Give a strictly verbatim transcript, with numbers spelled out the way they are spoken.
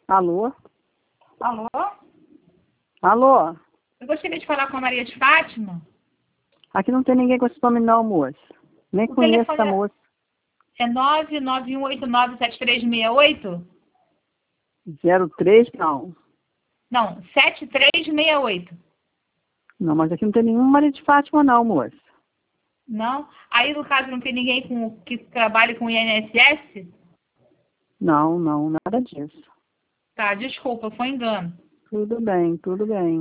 Alô? Alô? Alô? Eu gostaria de falar com a Maria de Fátima. Aqui não tem ninguém com esse nome não, moça. Nem O conheço telefone essa moça. é nove nove um oito nove sete três seis oito? zero três, não. Não, sete três seis oito. Não, mas aqui não tem nenhuma Maria de Fátima não, moça. Não? Aí, no caso, não tem ninguém com, que trabalhe com I N S S? Não, não, nada disso. Tá, desculpa, foi engano. Tudo bem, tudo bem.